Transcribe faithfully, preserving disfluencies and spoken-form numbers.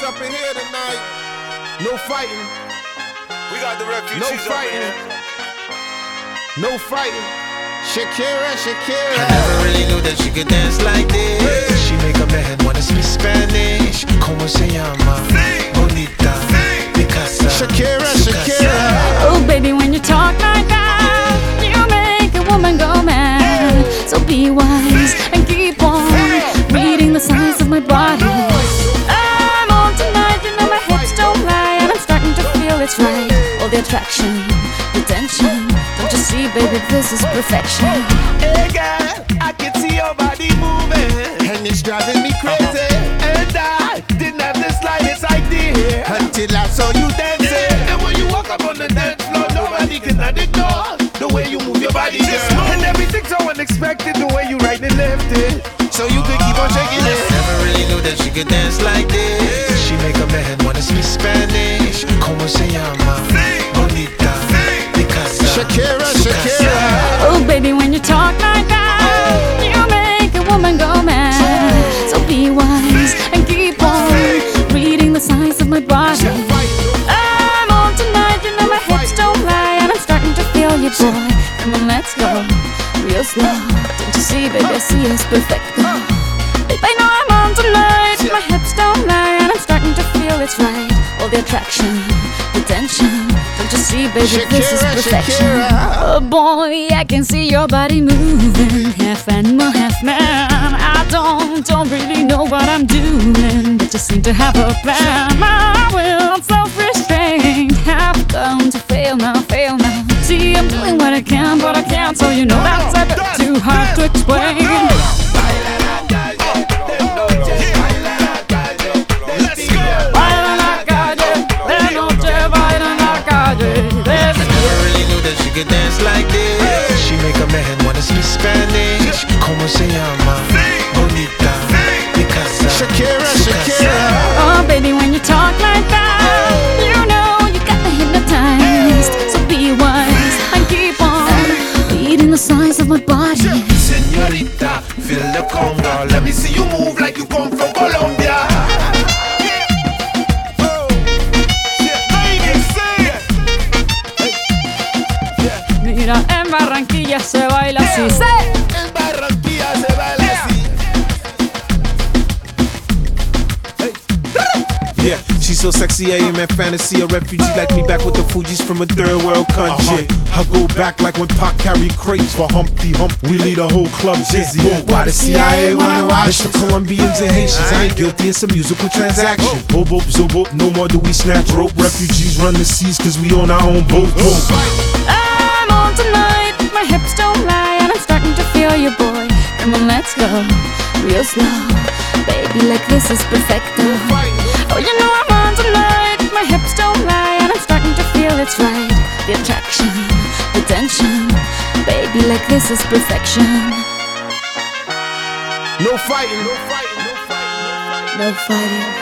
up in here tonight. No fighting. We got the refugees No up in fighting. here. No fighting. Shakira, Shakira. I never really knew that she could dance like this. She make a man wanna speak Spanish. Como se llama? Bonita, Picasa, Shakira, Shakira. Oh baby, when you talk like that, you make a woman go mad. So be wise and keep on reading the signs of my body. I'm on tonight, you know my hips don't lie, and I'm starting to feel it's right. All the attraction, the tension. Don't you see, baby, this is perfection. Hey girl, I can see your body moving, And it's driving me crazy. and I didn't have the slightest idea Until I saw you dancing. And when you walk up on the dance floor, nobody can ignore the way you move your body, girl. And everything's so unexpected, the way you right and left it. So you could keep on shaking it. Never really knew that she could dance like this. She make a man wanna speak Spanish. Como se llama? Bonita, Picasa, Shakira, Shakira. Oh baby, when you talk like that, you make a woman go mad. So be wise and keep on reading the signs of my body. I'm on tonight, you know my hips don't lie, and I'm starting to feel you, boy. Come on, let's go, real slow. Don't you see, baby, I see it's perfect. Babe, I know I'm on tonight, my hips don't lie, and I'm starting to feel it's right. All the attraction, the tension. Don't you see, baby, this is Shakira, perfection. Shakira. Oh boy, I can see your body moving, half animal, half man. I don't, don't really know what I'm doing, but just seem to have a plan. My will, self-restraint, have come to fail now, fail now. See, I'm doing what I can, but I can't, so you know that's a bit too hard to explain. Baila la calle, de noche baila la calle. Never really knew that she could dance like this. She make a man wanna speak Spanish. Como se llama? Bonita, Picasa, Shakira, Shakira. Oh baby, when you talk like that, you know you got me hypnotized. So be wise and keep on reading the signs of my body. Señorita, feel the conga. Let me see you move like you come from Colombia. Mira, en Barranquilla se baila así. ¡Sí! En Barranquilla se baila así. Yeah, she's so sexy, I am in fantasy. A refugee like me back with the Fugees from a third world country. I go back like when Pac carried crates for Humpty Hump. We lead a whole club dizzy. Why the C I A wanna watch the Colombians and Haitians? I ain't guilty, it's a musical transaction. Boop, boop, zoop, boop, no more do we snatch rope. Refugees run the seas cause we own our own boat. I'm on tonight, my hips don't lie, and I'm starting to feel you, boy. Come on, let's go, real slow. Baby, like this is perfecto. Oh, you know I'm on tonight, my hips don't lie, and I'm starting to feel it's right. The attraction, the tension. Baby, like this is perfection. No fighting. No fighting. No fighting. No fighting.